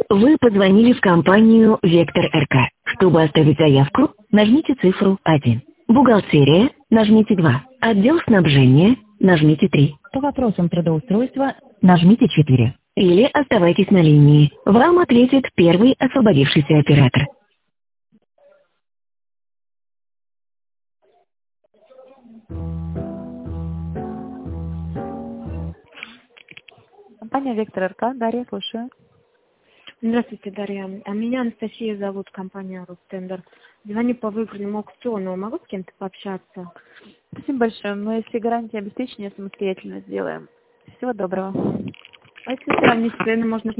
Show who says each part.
Speaker 1: Вы позвонили в компанию «Вектор РК». Чтобы оставить заявку, нажмите цифру 1. Бухгалтерия, нажмите 2. Отдел снабжения, нажмите 3. По вопросам трудоустройства, нажмите 4. Или оставайтесь на линии. Вам ответит первый освободившийся оператор. Компания «Вектор РК», Дарья, слушаю.
Speaker 2: Здравствуйте, Дарья. А меня Анастасия зовут, компания «Ростендер». Звоню по выигранному аукциону. Могу с кем-то пообщаться?
Speaker 3: Спасибо большое. Мы, если гарантия обеспечения, самостоятельно сделаем. Всего доброго.
Speaker 2: А если сравнить цены, можно